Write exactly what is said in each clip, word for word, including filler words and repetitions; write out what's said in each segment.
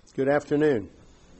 Good afternoon.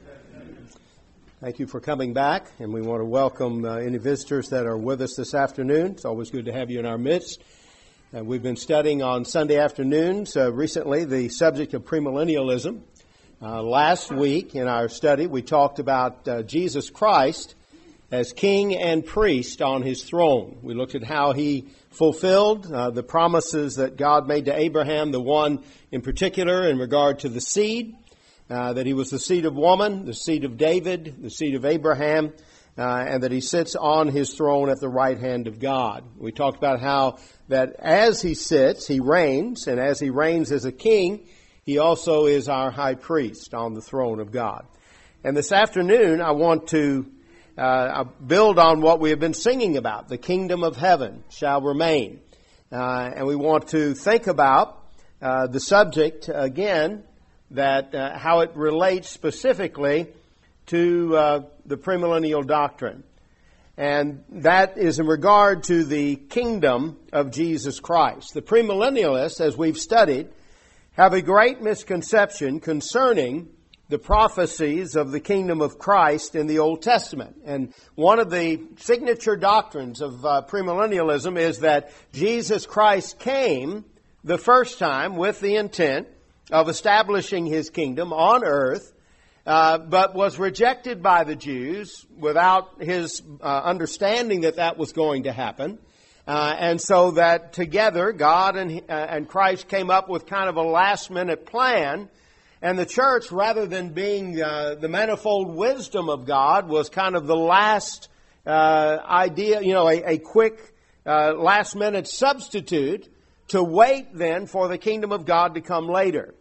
Thank you for coming back, and we want to welcome uh, any visitors that are with us this afternoon. It's always good to have you in our midst. Uh, we've been studying on Sunday afternoons uh, recently the subject of premillennialism. Uh, last week in our study, we talked about uh, Jesus Christ as king and priest on his throne. We looked at how he fulfilled uh, the promises that God made to Abraham, the one in particular in regard to the seed. Uh, that he was the seed of woman, the seed of David, the seed of Abraham, uh, and that he sits on his throne at the right hand of God. We talked about how that as he sits, he reigns, and as he reigns as a king, he also is our high priest on the throne of God. And this afternoon, I want to uh, build on what we have been singing about. The kingdom of heaven shall remain. Uh, and we want to think about uh, the subject again, that uh, how it relates specifically to uh, the premillennial doctrine. And that is in regard to the kingdom of Jesus Christ. The premillennialists, as we've studied, have a great misconception concerning the prophecies of the kingdom of Christ in the Old Testament. And one of the signature doctrines of uh, premillennialism is that Jesus Christ came the first time with the intent of establishing his kingdom on earth, uh, but was rejected by the Jews without his uh, understanding that that was going to happen. Uh, and so that together, God and, uh, and Christ came up with kind of a last-minute plan. And the church, rather than being uh, the manifold wisdom of God, was kind of the last uh, idea, you know, a, a quick uh, last-minute substitute to wait then for the kingdom of God to come later.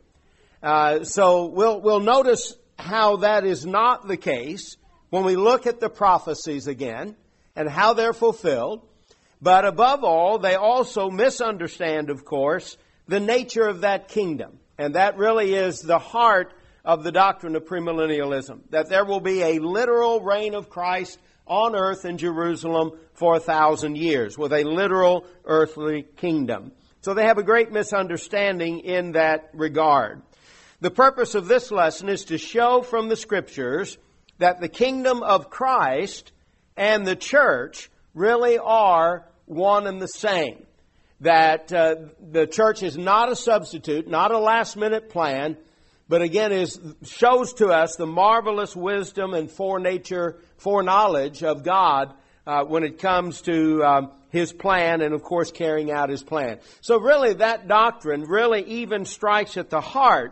Uh, so we'll we'll notice how that is not the case when we look at the prophecies again and how they're fulfilled. But above all, they also misunderstand, of course, the nature of that kingdom. And that really is the heart of the doctrine of premillennialism, that there will be a literal reign of Christ on earth in Jerusalem for a thousand years with a literal earthly kingdom. So they have a great misunderstanding in that regard. The purpose of this lesson is to show from the Scriptures that the kingdom of Christ and the church really are one and the same. That uh, the church is not a substitute, not a last-minute plan, but again is shows to us the marvelous wisdom and forenature, foreknowledge of God uh, when it comes to um, His plan and, of course, carrying out His plan. So really that doctrine really even strikes at the heart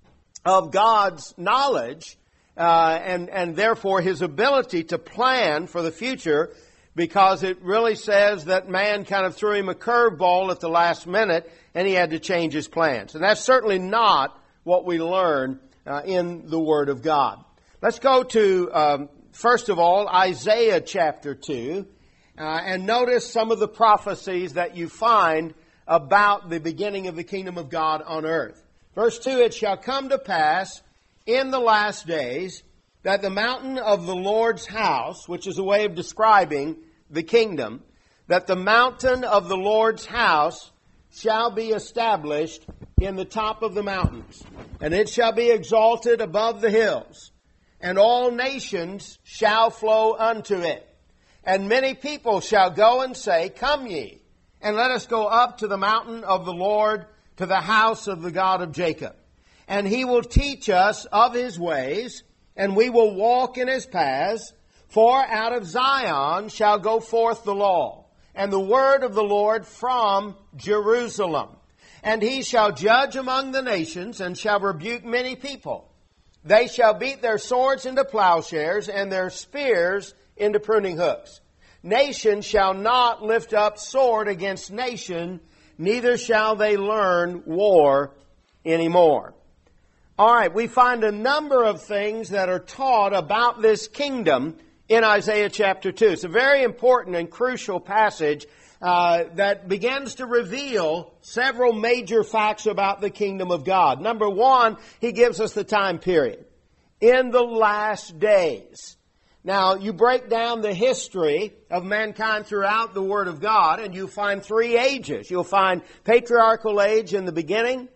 of God's knowledge uh, and, and therefore His ability to plan for the future, because it really says that man kind of threw him a curveball at the last minute and he had to change his plans. And that's certainly not what we learn uh, in the Word of God. Let's go to, um, first of all, Isaiah chapter two uh, and notice some of the prophecies that you find about the beginning of the kingdom of God on earth. Verse two, it shall come to pass in the last days that the mountain of the Lord's house, which is a way of describing the kingdom, that the mountain of the Lord's house shall be established in the top of the mountains, and it shall be exalted above the hills, and all nations shall flow unto it. And many people shall go and say, Come ye, and let us go up to the mountain of the Lord, to the house of the God of Jacob. And He will teach us of His ways, and we will walk in His paths. For out of Zion shall go forth the law, and the word of the Lord from Jerusalem. And He shall judge among the nations, and shall rebuke many people. They shall beat their swords into plowshares, and their spears into pruning hooks. Nation shall not lift up sword against nation, neither shall they learn war anymore. All right, we find a number of things that are taught about this kingdom in Isaiah chapter two. It's a very important and crucial passage uh, that begins to reveal several major facts about the kingdom of God. Number one, he gives us the time period. In the last days. Now, you break down the history of mankind throughout the Word of God, and you find three ages. You'll find patriarchal age in the beginning.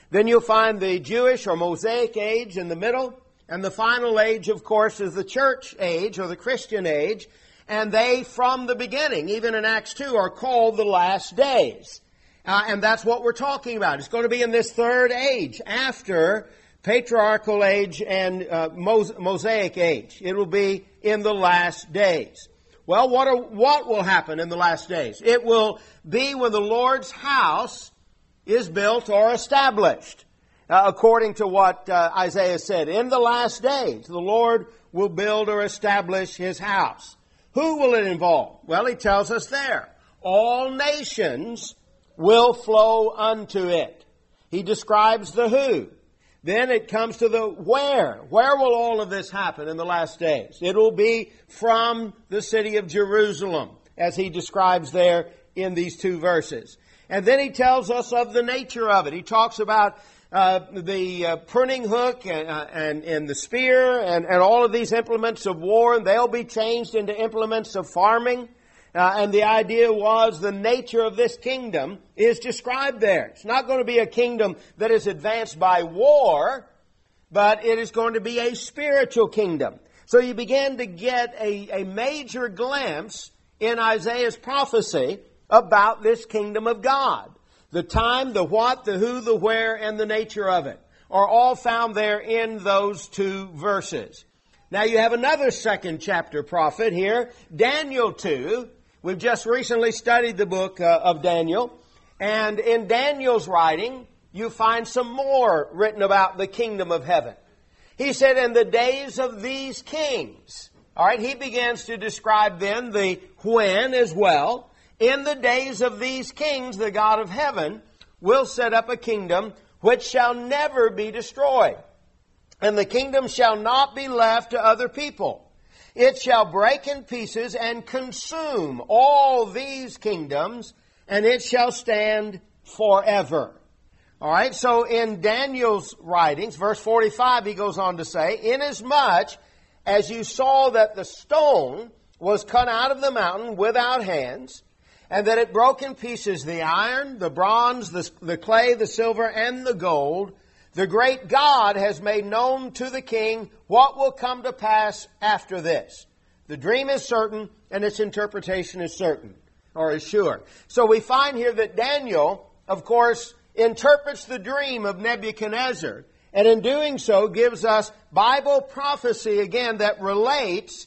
Then you'll find the Jewish or Mosaic age in the middle. And the final age, of course, is the church age or the Christian age. And they, from the beginning, even in Acts two, are called the last days. Uh, and that's what we're talking about. It's going to be in this third age after patriarchal age and uh, Mos- Mosaic age. It will be in the last days. Well, what are, what will happen in the last days? It will be when the Lord's house is built or established, uh, according to what uh, Isaiah said. In the last days, the Lord will build or establish His house. Who will it involve? Well, He tells us there. All nations will flow unto it. He describes the who. Then it comes to the where. Where will all of this happen in the last days? It will be from the city of Jerusalem, as he describes there in these two verses. And then he tells us of the nature of it. He talks about uh, the uh, pruning hook and, uh, and, and the spear and, and all of these implements of war. And they'll be changed into implements of farming. Uh, and the idea was the nature of this kingdom is described there. It's not going to be a kingdom that is advanced by war, but it is going to be a spiritual kingdom. So you begin to get a, a major glimpse in Isaiah's prophecy about this kingdom of God. The time, the what, the who, the where, and the nature of it are all found there in those two verses. Now you have another second chapter prophet here, Daniel two. We've just recently studied the book uh, of Daniel. And in Daniel's writing, you find some more written about the kingdom of heaven. He said, in the days of these kings. All right, he begins to describe then the when as well. In the days of these kings, the God of heaven will set up a kingdom which shall never be destroyed. And the kingdom shall not be left to other people. It shall break in pieces and consume all these kingdoms, and it shall stand forever. All right, so in Daniel's writings, verse forty-five, he goes on to say, inasmuch as you saw that the stone was cut out of the mountain without hands, and that it broke in pieces the iron, the bronze, the, the clay, the silver, and the gold, the great God has made known to the king what will come to pass after this. The dream is certain, and its interpretation is certain, or is sure. So we find here that Daniel, of course, interprets the dream of Nebuchadnezzar, and in doing so gives us Bible prophecy again that relates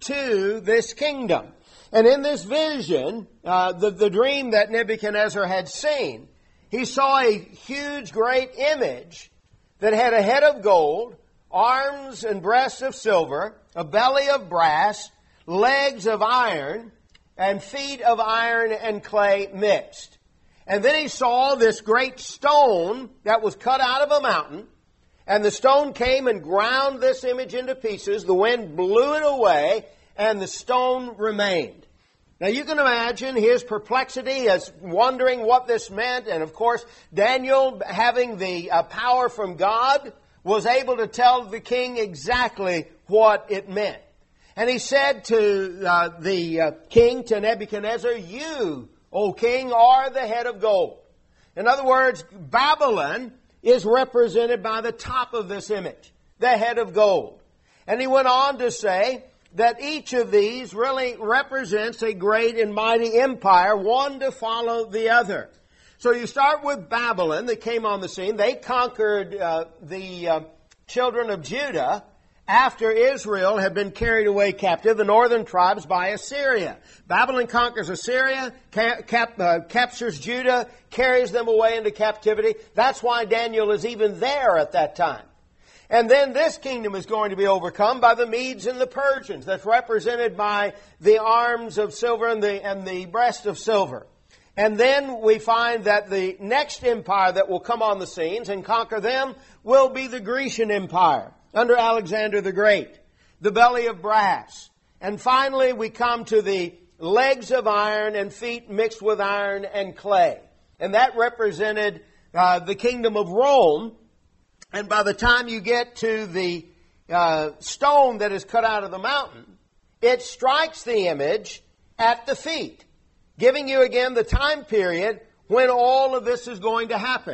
to this kingdom. And in this vision, uh, the, the dream that Nebuchadnezzar had seen, he saw a huge, great image that had a head of gold, arms and breasts of silver, a belly of brass, legs of iron, and feet of iron and clay mixed. And then he saw this great stone that was cut out of a mountain, and the stone came and ground this image into pieces. The wind blew it away, and the stone remained. Now you can imagine his perplexity as wondering what this meant. And of course, Daniel, having the uh, power from God, was able to tell the king exactly what it meant. And he said to uh, the uh, king, to Nebuchadnezzar, you, O king, are the head of gold. In other words, Babylon is represented by the top of this image, the head of gold. And he went on to say that each of these really represents a great and mighty empire, one to follow the other. So you start with Babylon that came on the scene. They conquered uh, the uh, children of Judah after Israel had been carried away captive, the northern tribes, by Assyria. Babylon conquers Assyria, cap, cap, uh, captures Judah, carries them away into captivity. That's why Daniel is even there at that time. And then this kingdom is going to be overcome by the Medes and the Persians. That's represented by the arms of silver and the, and the breast of silver. And then we find that the next empire that will come on the scenes and conquer them will be the Grecian Empire under Alexander the Great, the belly of brass. And finally we come to the legs of iron and feet mixed with iron and clay. And that represented uh, the kingdom of Rome. And by the time you get to the uh, stone that is cut out of the mountain, it strikes the image at the feet, giving you again the time period when all of this is going to happen.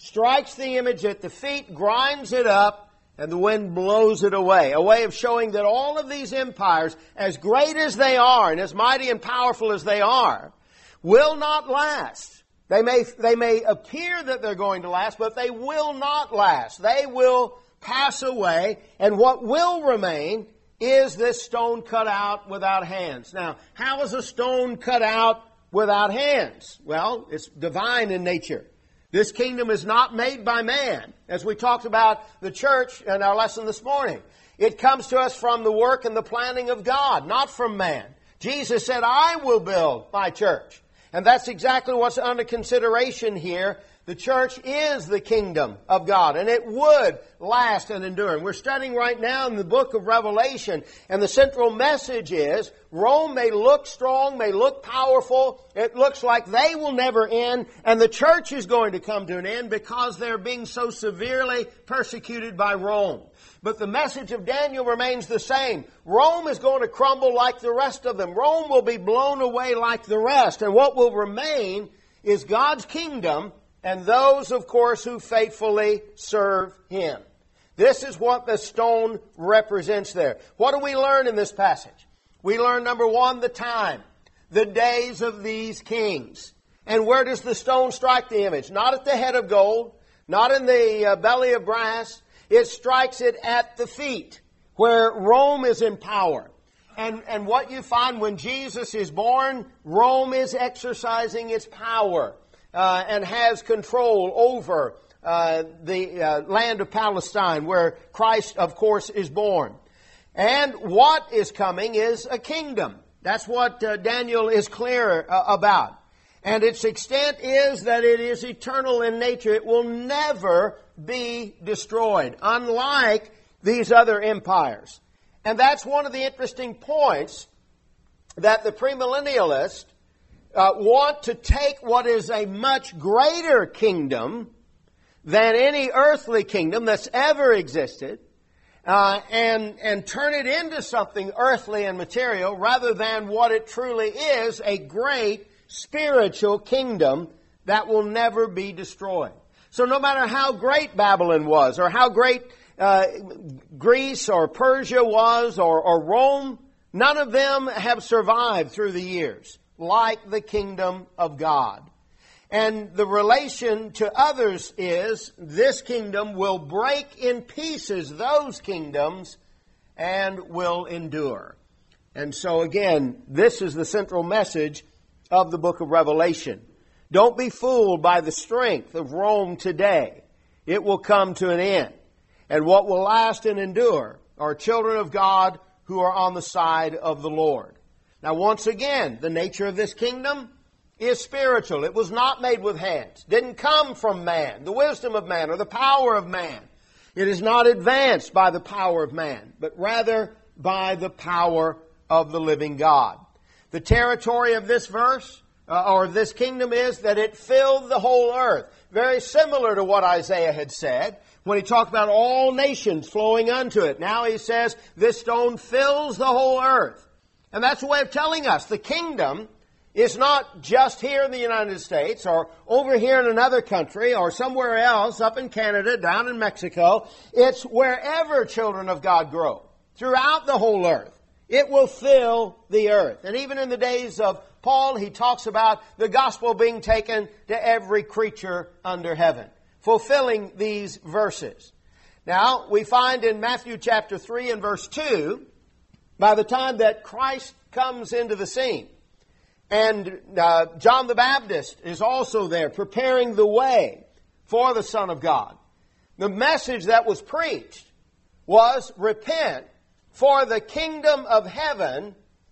strikes the image at the feet, grinds it up, and the wind blows it away. A way of showing that all of these empires, as great as they are and as mighty and powerful as they are, will not last. They may, they may appear that they're going to last, but they will not last. They will pass away, and what will remain is this stone cut out without hands. Now, how is a stone cut out without hands? Well, it's divine in nature. This kingdom is not made by man, as we talked about the church in our lesson this morning. It comes to us from the work and the planning of God, not from man. Jesus said, I will build my church. And that's exactly what's under consideration here. The church is the kingdom of God, and it would last and endure. And we're studying right now in the book of Revelation, and the central message is Rome may look strong, may look powerful. It looks like they will never end, and the church is going to come to an end because they're being so severely persecuted by Rome. But the message of Daniel remains the same. Rome is going to crumble like the rest of them. Rome will be blown away like the rest. And what will remain is God's kingdom and those, of course, who faithfully serve Him. This is what the stone represents there. What do we learn in this passage? We learn, number one, the time, the days of these kings. And where does the stone strike the image? Not at the head of gold, not in the uh, belly of brass. It strikes it at the feet, where Rome is in power. And, and what you find when Jesus is born, Rome is exercising its power uh, and has control over uh, the uh, land of Palestine, where Christ, of course, is born. And what is coming is a kingdom. That's what uh, Daniel is clear uh, about. And its extent is that it is eternal in nature. It will never be destroyed, unlike these other empires. And that's one of the interesting points, that the premillennialists uh, want to take what is a much greater kingdom than any earthly kingdom that's ever existed, uh, and, and turn it into something earthly and material rather than what it truly is, a great spiritual kingdom that will never be destroyed. So no matter how great Babylon was, or how great uh, Greece or Persia was, or, or Rome, none of them have survived through the years like the kingdom of God. And the relation to others is this kingdom will break in pieces those kingdoms and will endure. And so again, this is the central message of the book of Revelation. Don't be fooled by the strength of Rome today. It will come to an end. And what will last and endure are children of God who are on the side of the Lord. Now, once again, the nature of this kingdom is spiritual. It was not made with hands. Didn't come from man, the wisdom of man, or the power of man. It is not advanced by the power of man, but rather by the power of the living God. The territory of this verse, uh, or this kingdom, is that it filled the whole earth. Very similar to what Isaiah had said when he talked about all nations flowing unto it. Now he says this stone fills the whole earth. And that's a way of telling us the kingdom is not just here in the United States or over here in another country or somewhere else, up in Canada, down in Mexico. It's wherever children of God grow, throughout the whole earth. It will fill the earth. And even in the days of Paul, he talks about the gospel being taken to every creature under heaven, fulfilling these verses. Now, we find in Matthew chapter three and verse two, by the time that Christ comes into the scene, and uh, John the Baptist is also there preparing the way for the Son of God, the message that was preached was, repent, for the kingdom of heaven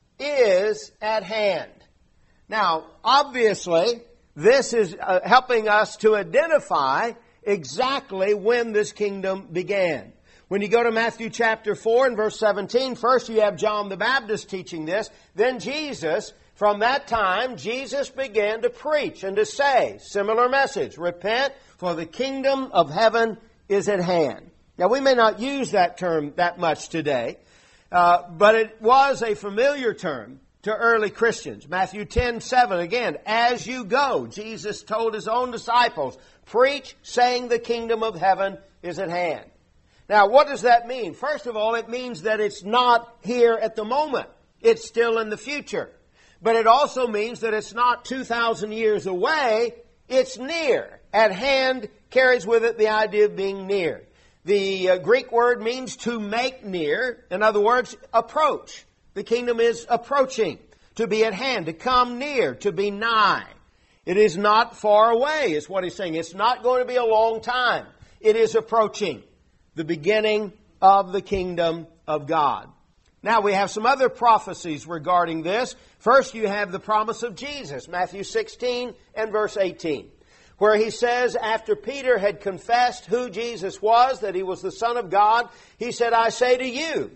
is at hand. Now, obviously, this is uh, helping us to identify exactly when this kingdom began. When you go to Matthew chapter four and verse seventeen, first you have John the Baptist teaching this. Then Jesus, from that time, Jesus began to preach and to say, similar message, repent, for the kingdom of heaven is at hand. Now, we may not use that term that much today, uh, but it was a familiar term to early Christians. Matthew ten seven, again, as you go, Jesus told His own disciples, preach, saying the kingdom of heaven is at hand. Now, what does that mean? First of all, it means that it's not here at the moment. It's still in the future. But it also means that it's not two thousand years away. It's near. At hand carries with it the idea of being near. The uh, Greek word means to make near. In other words, approach. The kingdom is approaching, to be at hand, to come near, to be nigh. It is not far away, is what he's saying. It's not going to be a long time. It is approaching the beginning of the kingdom of God. Now we have some other prophecies regarding this. First you have the promise of Jesus, Matthew sixteen and verse eighteen, where He says, after Peter had confessed who Jesus was, that He was the Son of God, He said, I say to you,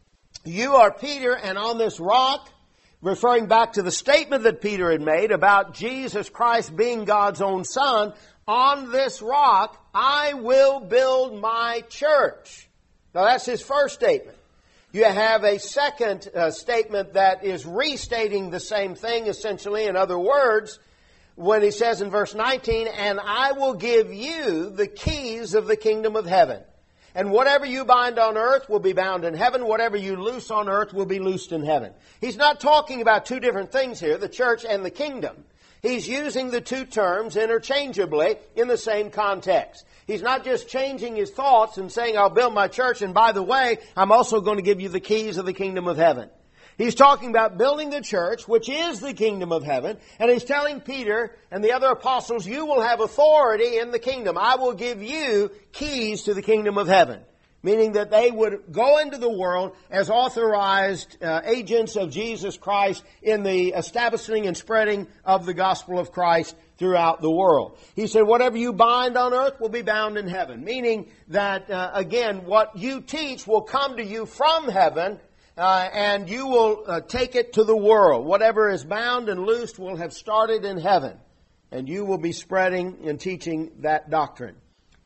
you are Peter, and on this rock, referring back to the statement that Peter had made about Jesus Christ being God's own Son, on this rock I will build my church. Now that's His first statement. You have a second uh, statement that is restating the same thing, essentially, in other words, when He says in verse nineteen, and I will give you the keys of the kingdom of heaven. And whatever you bind on earth will be bound in heaven. Whatever you loose on earth will be loosed in heaven. He's not talking about two different things here, the church and the kingdom. He's using the two terms interchangeably in the same context. He's not just changing his thoughts and saying, I'll build my church, and by the way, I'm also going to give you the keys of the kingdom of heaven. He's talking about building the church, which is the kingdom of heaven, and He's telling Peter and the other apostles, you will have authority in the kingdom. I will give you keys to the kingdom of heaven. Meaning that they would go into the world as authorized uh, agents of Jesus Christ in the establishing and spreading of the gospel of Christ throughout the world. He said, whatever you bind on earth will be bound in heaven. Meaning that, uh, again, what you teach will come to you from heaven, Uh, and you will uh, take it to the world. Whatever is bound and loosed will have started in heaven. And you will be spreading and teaching that doctrine.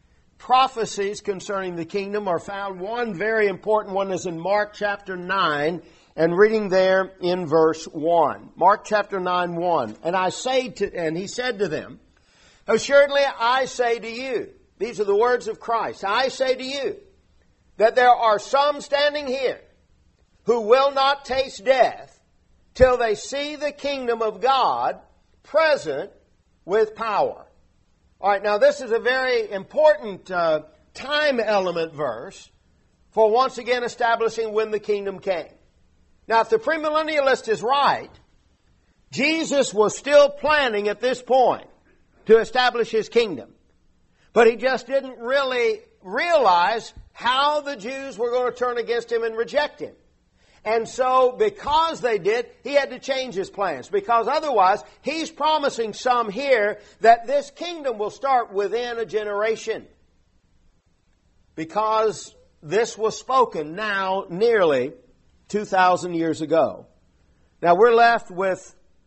Prophecies concerning the kingdom are found. One very important one is in Mark chapter nine, and reading there in verse one. Mark chapter nine, one. And I say to, and He said to them, assuredly I say to you, these are the words of Christ, I say to you, that there are some standing here who will not taste death till they see the kingdom of God present with power. All right, now this is a very important uh, time element verse for once again establishing when the kingdom came. Now, if the premillennialist is right, Jesus was still planning at this point to establish His kingdom. But He just didn't really realize how the Jews were going to turn against Him and reject Him. And so, because they did, He had to change His plans. Because otherwise, He's promising some here that this kingdom will start within a generation. Because this was spoken now nearly two thousand years ago. Now, we're left with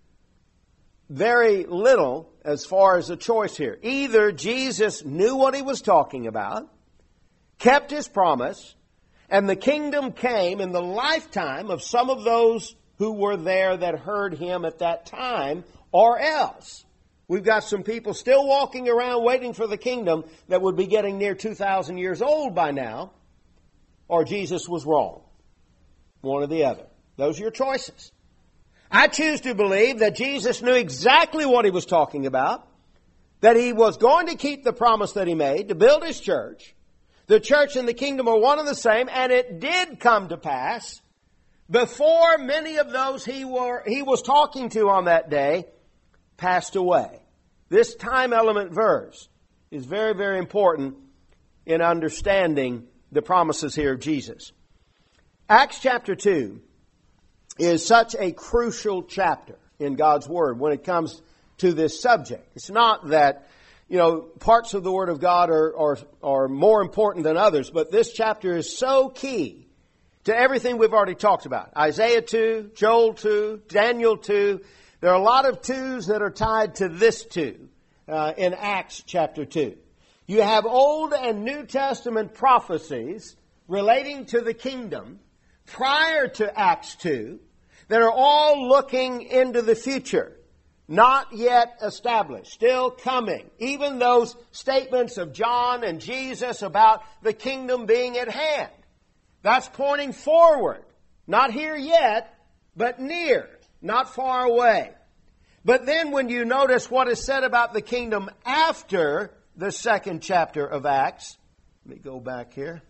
very little as far as a choice here. Either Jesus knew what He was talking about, kept His promise, and the kingdom came in the lifetime of some of those who were there that heard Him at that time, or else we've got some people still walking around waiting for the kingdom that would be getting near two thousand years old by now, or Jesus was wrong. One or the other. Those are your choices. I choose to believe that Jesus knew exactly what He was talking about, that He was going to keep the promise that He made to build His church. The church and the kingdom are one and the same, and it did come to pass before many of those he, were, he was talking to on that day passed away. This time element verse is very, very important in understanding the promises here of Jesus. Acts chapter two is such a crucial chapter in God's Word when it comes to this subject. It's not that, you know, parts of the Word of God are, are, are more important than others, but this chapter is so key to everything we've already talked about. Isaiah two, Joel two, Daniel two. There are a lot of twos that are tied to this two uh, in Acts chapter two. You have Old and New Testament prophecies relating to the kingdom prior to Acts two that are all looking into the future, not yet established, still coming. Even those statements of John and Jesus about the kingdom being at hand. That's pointing forward. Not here yet, but near, not far away. But then when you notice what is said about the kingdom after the second chapter of Acts, let me go back here.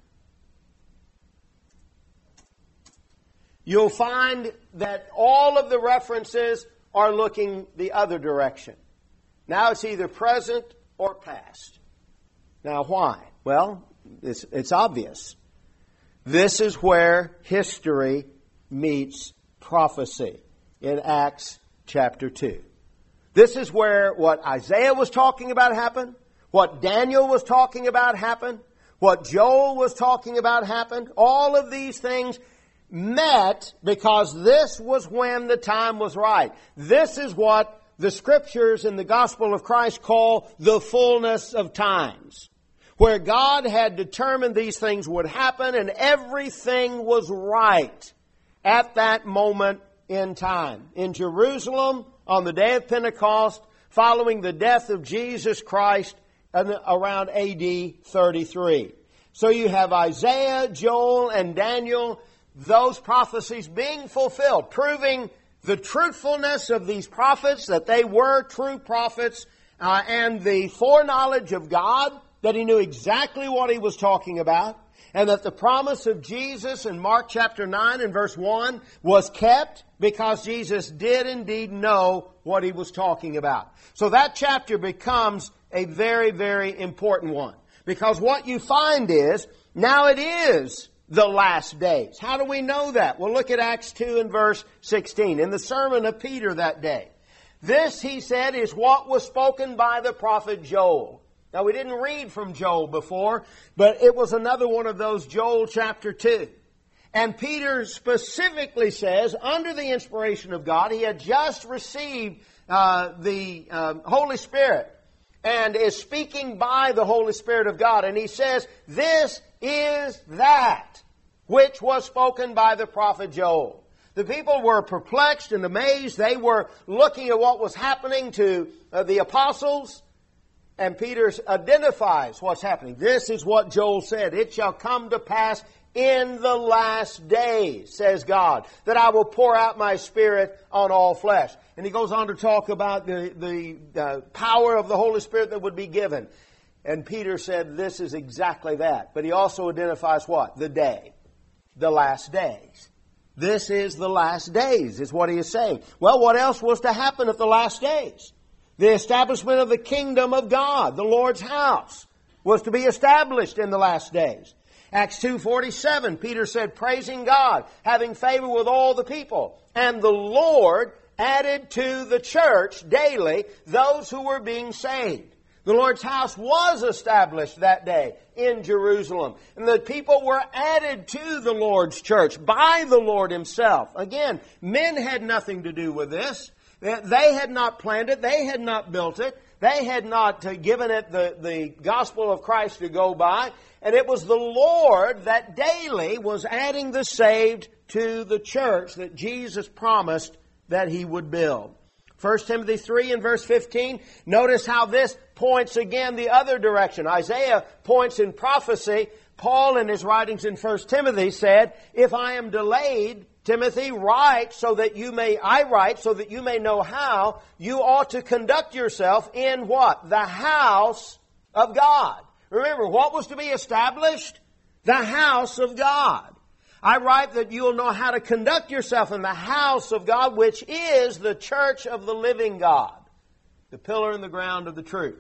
You'll find that all of the references are looking the other direction. Now it's either present or past. Now why? Well, it's, it's obvious. This is where history meets prophecy in Acts chapter two. This is where what Isaiah was talking about happened, what Daniel was talking about happened, what Joel was talking about happened. All of these things met because this was when the time was right. This is what the Scriptures in the Gospel of Christ call the fullness of times, where God had determined these things would happen and everything was right at that moment in time. In Jerusalem, on the day of Pentecost, following the death of Jesus Christ around A D thirty-three. So you have Isaiah, Joel, and Daniel, those prophecies being fulfilled, proving the truthfulness of these prophets, that they were true prophets, uh, and the foreknowledge of God, that He knew exactly what He was talking about, and that the promise of Jesus in Mark chapter nine and verse one was kept because Jesus did indeed know what He was talking about. So that chapter becomes a very, very important one. Because what you find is, now it is the last days. How do we know that? Well, look at Acts two and verse sixteen. In the sermon of Peter that day. This, he said, is what was spoken by the prophet Joel. Now, we didn't read from Joel before, but it was another one of those, Joel chapter two. And Peter specifically says, under the inspiration of God, he had just received uh, the uh, Holy Spirit and is speaking by the Holy Spirit of God. And he says, this is that which was spoken by the prophet Joel. The people were perplexed and amazed. They were looking at what was happening to uh, the apostles. And Peter identifies what's happening. This is what Joel said. It shall come to pass in the last days, says God, that I will pour out my Spirit on all flesh. And he goes on to talk about the, the uh, power of the Holy Spirit that would be given. And Peter said this is exactly that. But he also identifies what? The day. The last days. This is the last days, is what he is saying. Well, what else was to happen at the last days? The establishment of the kingdom of God, the Lord's house, was to be established in the last days. Acts two forty-seven, Peter said, praising God, having favor with all the people. And the Lord added to the church daily those who were being saved. The Lord's house was established that day in Jerusalem. And the people were added to the Lord's church by the Lord Himself. Again, men had nothing to do with this. They had not planned it. They had not built it. They had not given it the, the gospel of Christ to go by. And it was the Lord that daily was adding the saved to the church that Jesus promised that He would build. First Timothy three and verse fifteen, notice how this points again the other direction. Isaiah points in prophecy. Paul in his writings in First Timothy said, if I am delayed, Timothy, write so that you may, I write so that you may know how you ought to conduct yourself in what? The house of God. Remember, what was to be established? The house of God. I write that you'll know how to conduct yourself in the house of God, which is the church of the living God. The pillar and the ground of the truth.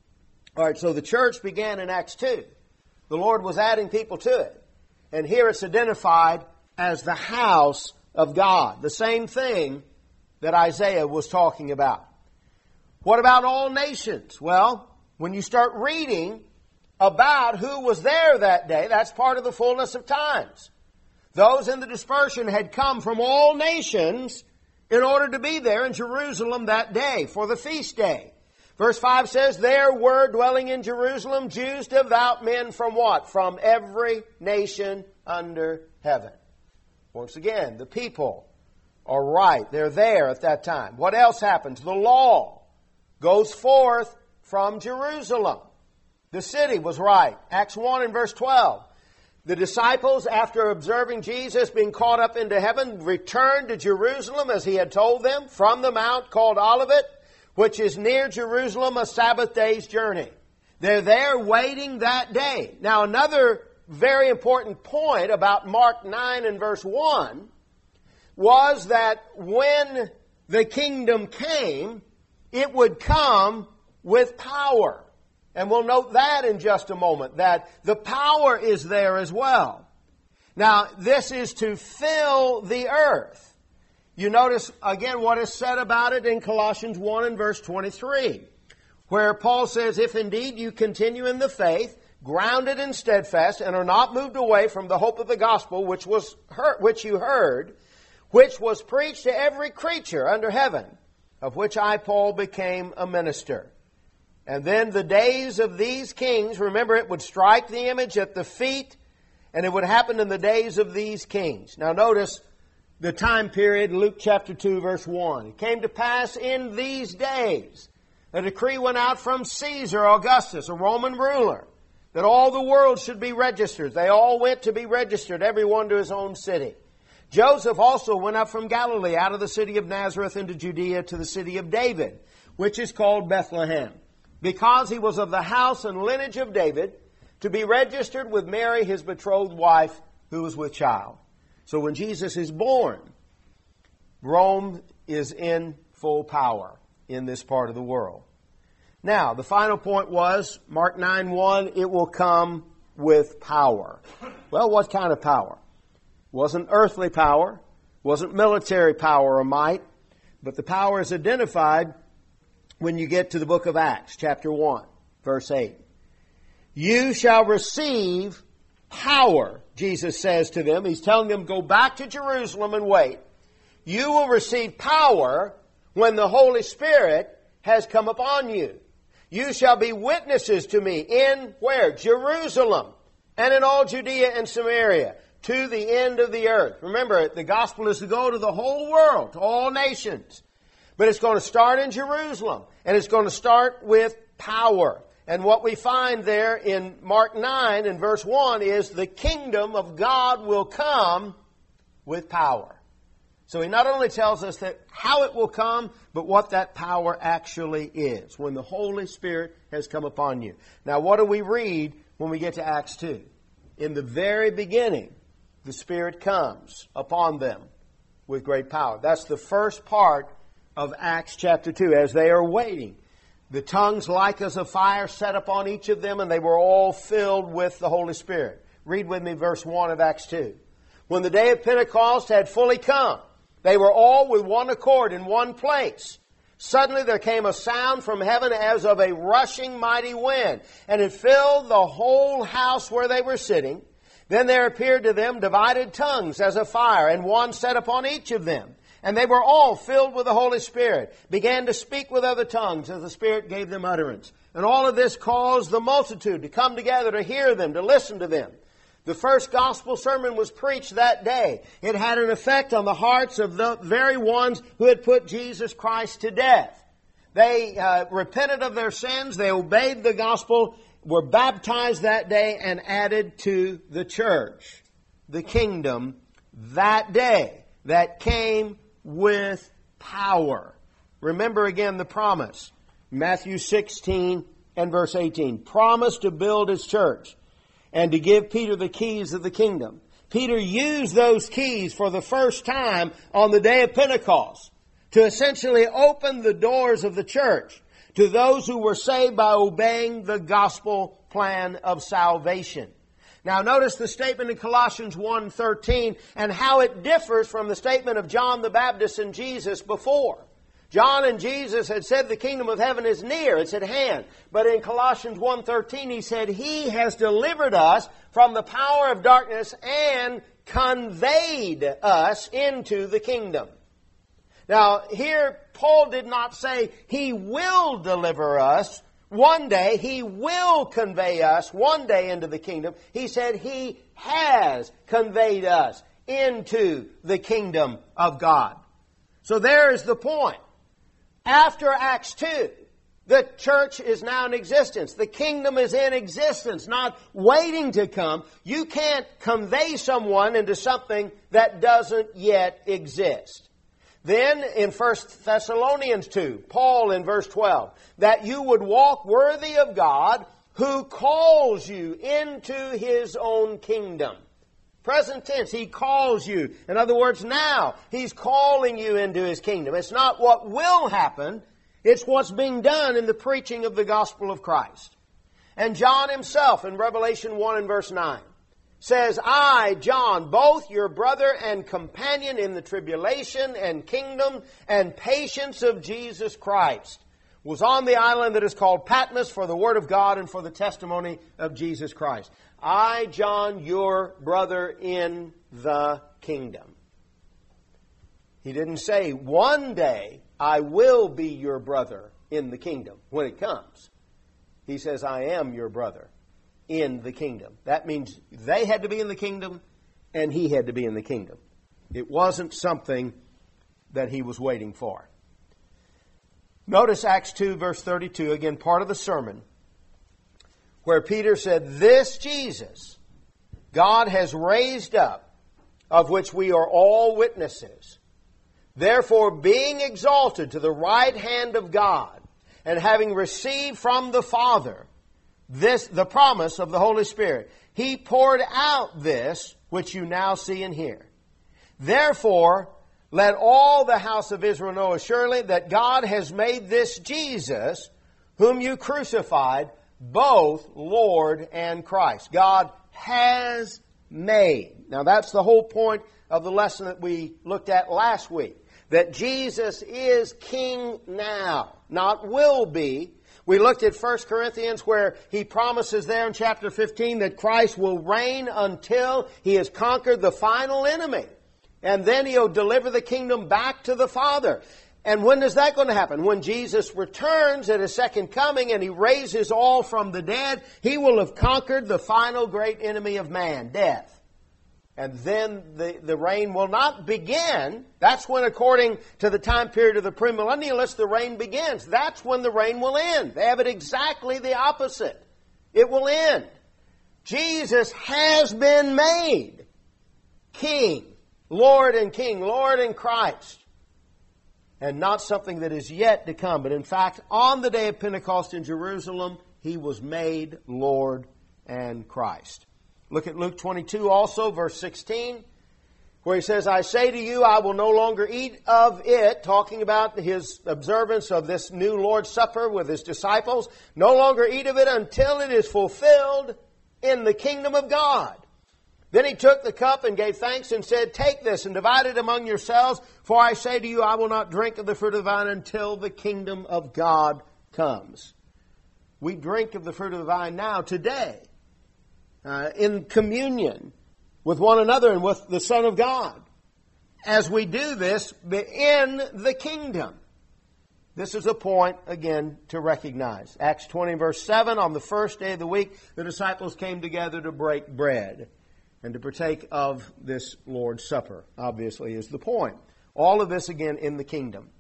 All right, so the church began in Acts two. The Lord was adding people to it. And here it's identified as the house of God. The same thing that Isaiah was talking about. What about all nations? Well, when you start reading about who was there that day, that's part of the fullness of times. Those in the dispersion had come from all nations in order to be there in Jerusalem that day for the feast day. Verse five says, there were dwelling in Jerusalem Jews, devout men from what? From every nation under heaven. Once again, the people are right. They're there at that time. What else happens? The law goes forth from Jerusalem. The city was right. Acts one and verse twelve. The disciples, after observing Jesus being caught up into heaven, returned to Jerusalem as He had told them from the mount called Olivet, which is near Jerusalem, a Sabbath day's journey. They're there waiting that day. Now, another very important point about Mark nine and verse one was that when the kingdom came, it would come with power. And we'll note that in just a moment, that the power is there as well. Now, this is to fill the earth. You notice, again, what is said about it in Colossians one and verse twenty-three, where Paul says, if indeed you continue in the faith, grounded and steadfast, and are not moved away from the hope of the gospel which was heard, which you heard, which was preached to every creature under heaven, of which I, Paul, became a minister. And then the days of these kings, remember, it would strike the image at the feet, and it would happen in the days of these kings. Now notice the time period, Luke chapter two, verse one. It came to pass in these days, a decree went out from Caesar Augustus, a Roman ruler, that all the world should be registered. They all went to be registered, everyone to his own city. Joseph also went up from Galilee, out of the city of Nazareth into Judea to the city of David, which is called Bethlehem, because he was of the house and lineage of David, to be registered with Mary, his betrothed wife, who was with child. So when Jesus is born, Rome is in full power in this part of the world. Now, the final point was, Mark nine one, it will come with power. Well, what kind of power? Wasn't earthly power, wasn't military power or might, but the power is identified when you get to the book of Acts, chapter one, verse eight. You shall receive power, Jesus says to them. He's telling them, go back to Jerusalem and wait. You will receive power when the Holy Spirit has come upon you. You shall be witnesses to me in where? Jerusalem, and in all Judea and Samaria, to the end of the earth. Remember, the gospel is to go to the whole world, to all nations. But it's going to start in Jerusalem, and it's going to start with power. And what we find there in Mark nine and verse one is the kingdom of God will come with power. So he not only tells us that how it will come, but what that power actually is, when the Holy Spirit has come upon you. Now, what do we read when we get to Acts two? In the very beginning, the Spirit comes upon them with great power. That's the first part of Acts chapter two. As they are waiting, the tongues like as a fire set upon each of them, and they were all filled with the Holy Spirit. Read with me verse one of Acts two. When the day of Pentecost had fully come, they were all with one accord in one place. Suddenly there came a sound from heaven as of a rushing mighty wind, and it filled the whole house where they were sitting. Then there appeared to them divided tongues as of fire, and one sat upon each of them. And they were all filled with the Holy Spirit, began to speak with other tongues as the Spirit gave them utterance. And all of this caused the multitude to come together to hear them, to listen to them. The first gospel sermon was preached that day. It had an effect on the hearts of the very ones who had put Jesus Christ to death. They uh, repented of their sins, they obeyed the gospel, were baptized that day, and added to the church, the kingdom, that day that came with power. Remember again the promise. Matthew sixteen and verse eighteen. Promise to build His church and to give Peter the keys of the kingdom. Peter used those keys for the first time on the day of Pentecost to essentially open the doors of the church to those who were saved by obeying the gospel plan of salvation. Now notice the statement in Colossians one thirteen and how it differs from the statement of John the Baptist and Jesus before. John and Jesus had said the kingdom of heaven is near, it's at hand. But in Colossians one thirteen he said, He has delivered us from the power of darkness and conveyed us into the kingdom. Now here Paul did not say He will deliver us one day, He will convey us one day into the kingdom. He said He has conveyed us into the kingdom of God. So there is the point. After Acts two, the church is now in existence. The kingdom is in existence, not waiting to come. You can't convey someone into something that doesn't yet exist. Then in First Thessalonians two, Paul in verse twelve, that you would walk worthy of God who calls you into His own kingdom. Present tense, He calls you. In other words, now He's calling you into His kingdom. It's not what will happen, it's what's being done in the preaching of the gospel of Christ. And John himself in Revelation one and verse nine says, I, John, both your brother and companion in the tribulation and kingdom and patience of Jesus Christ, was on the island that is called Patmos for the word of God and for the testimony of Jesus Christ. I, John, your brother in the kingdom. He didn't say, one day I will be your brother in the kingdom when it comes. He says, I am your brother in the kingdom. That means they had to be in the kingdom and he had to be in the kingdom. It wasn't something that he was waiting for. Notice Acts two verse thirty-two, again part of the sermon, where Peter said, this Jesus God has raised up, of which we are all witnesses. Therefore, being exalted to the right hand of God, and having received from the Father this the promise of the Holy Spirit, He poured out this which you now see and hear. Therefore, let all the house of Israel know assuredly that God has made this Jesus, whom you crucified, both Lord and Christ. God has made. Now that's the whole point of the lesson that we looked at last week. That Jesus is King now, not will be. We looked at First Corinthians where he promises there in chapter fifteen that Christ will reign until He has conquered the final enemy. And then He'll deliver the kingdom back to the Father. And when is that going to happen? When Jesus returns at His second coming and He raises all from the dead, He will have conquered the final great enemy of man, death. And then the, the reign will not begin. That's when, according to the time period of the premillennialists, the reign begins. That's when the reign will end. They have it exactly the opposite. It will end. Jesus has been made King, Lord and King, Lord and Christ. And not something that is yet to come. But in fact, on the day of Pentecost in Jerusalem, He was made Lord and Christ. Look at Luke twenty-two also, verse sixteen, where He says, I say to you, I will no longer eat of it, talking about His observance of this new Lord's Supper with His disciples, no longer eat of it until it is fulfilled in the kingdom of God. Then He took the cup and gave thanks and said, take this and divide it among yourselves, for I say to you, I will not drink of the fruit of the vine until the kingdom of God comes. We drink of the fruit of the vine now, today, uh, in communion with one another and with the Son of God. As we do this in the kingdom. This is a point, again, to recognize. Acts twenty, verse seven, on the first day of the week, the disciples came together to break bread and to partake of this Lord's Supper, obviously, is the point. All of this, again, in the kingdom.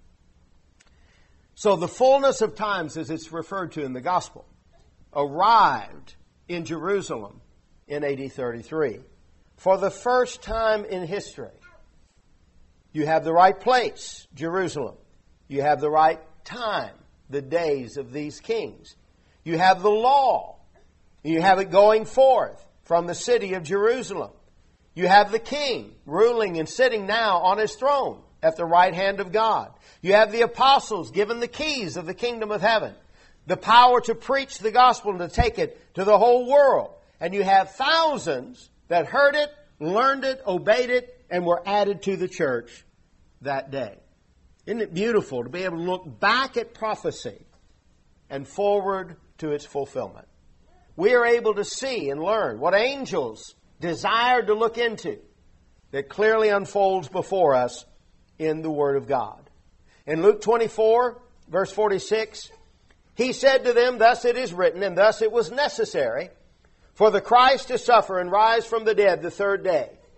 So the fullness of times, as it's referred to in the Gospel, arrived in Jerusalem in A D thirty-three. For the first time in history, you have the right place, Jerusalem. You have the right time, the days of these kings. You have the law. You have it going forth from the city of Jerusalem. You have the king ruling and sitting now on his throne at the right hand of God. You have the apostles given the keys of the kingdom of heaven, the power to preach the gospel and to take it to the whole world. And you have thousands that heard it, learned it, obeyed it, and were added to the church that day. Isn't it beautiful to be able to look back at prophecy and forward to its fulfillment? We are able to see and learn what angels desired to look into that clearly unfolds before us in the Word of God. In Luke twenty-four, verse forty-six, He said to them, thus it is written, and thus it was necessary for the Christ to suffer and rise from the dead the third day,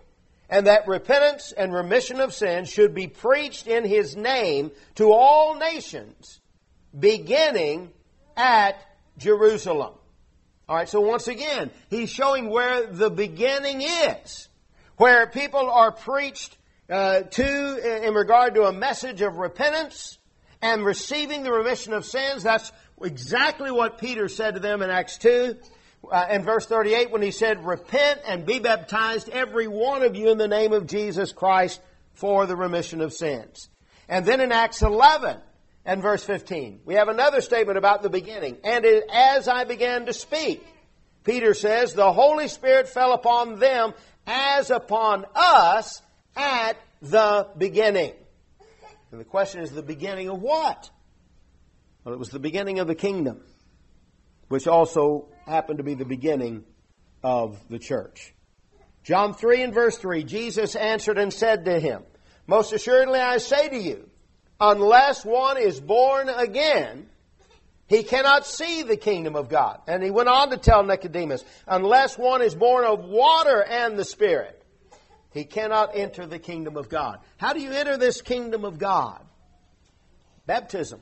and that repentance and remission of sins should be preached in His name to all nations, beginning at Jerusalem. All right, so once again, He's showing where the beginning is, where people are preached uh, to in regard to a message of repentance and receiving the remission of sins. That's exactly what Peter said to them in Acts two. Uh, in verse thirty-eight, when he said, "Repent and be baptized, every one of you, in the name of Jesus Christ for the remission of sins." And then in Acts eleven and verse fifteen, we have another statement about the beginning. "And it, as I began to speak," Peter says, "the Holy Spirit fell upon them as upon us at the beginning." And the question is, the beginning of what? Well, it was the beginning of the kingdom, which also happened to be the beginning of the church. John three and verse three, Jesus answered and said to him, "Most assuredly I say to you, unless one is born again, he cannot see the kingdom of God." And he went on to tell Nicodemus, "Unless one is born of water and the Spirit, he cannot enter the kingdom of God." How do you enter this kingdom of God? Baptism.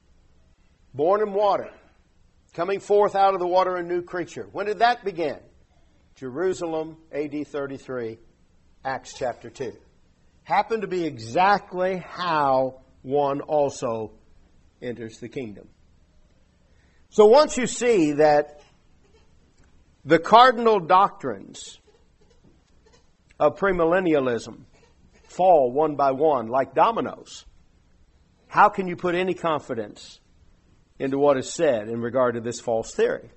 Born in water. Coming forth out of the water a new creature. When did that begin? Jerusalem, A D thirty-three, Acts chapter two. Happened to be exactly how one also enters the kingdom. So once you see that the cardinal doctrines of premillennialism fall one by one like dominoes, how can you put any confidence into what is said in regard to this false theory?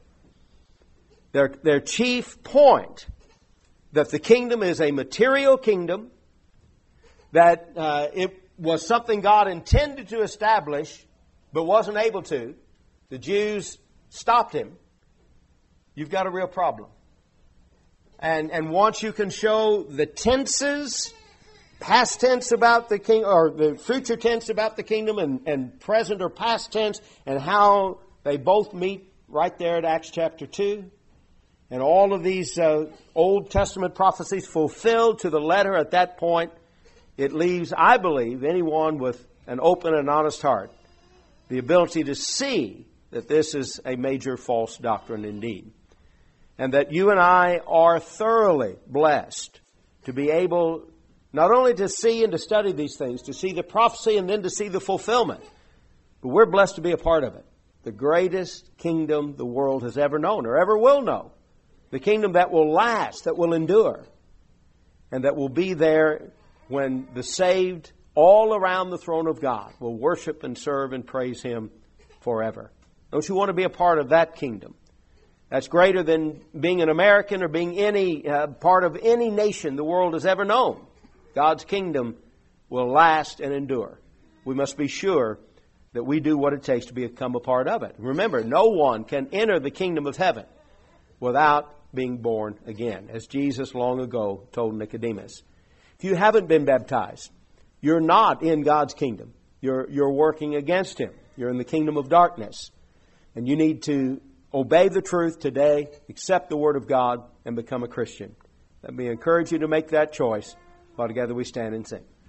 Their, their chief point, that the kingdom is a material kingdom, that uh, it was something God intended to establish but wasn't able to. The Jews stopped Him. You've got a real problem. And, and once you can show the tenses, past tense about the king, or the future tense about the kingdom, and, and present or past tense, and how they both meet right there at Acts chapter two, and all of these uh, Old Testament prophecies fulfilled to the letter at that point, it leaves, I believe, anyone with an open and honest heart the ability to see that this is a major false doctrine indeed. And that you and I are thoroughly blessed to be able not only to see and to study these things, to see the prophecy and then to see the fulfillment, but we're blessed to be a part of it. The greatest kingdom the world has ever known or ever will know. The kingdom that will last, that will endure, and that will be there when the saved all around the throne of God will worship and serve and praise Him forever. Don't you want to be a part of that kingdom? That's greater than being an American or being any uh, part of any nation the world has ever known. God's kingdom will last and endure. We must be sure that we do what it takes to become a part of it. Remember, no one can enter the kingdom of heaven without being born again, as Jesus long ago told Nicodemus. If you haven't been baptized, you're not in God's kingdom. You're, you're working against Him. You're in the kingdom of darkness. And you need to obey the truth today, accept the Word of God, and become a Christian. Let me encourage you to make that choice while together we stand and sing.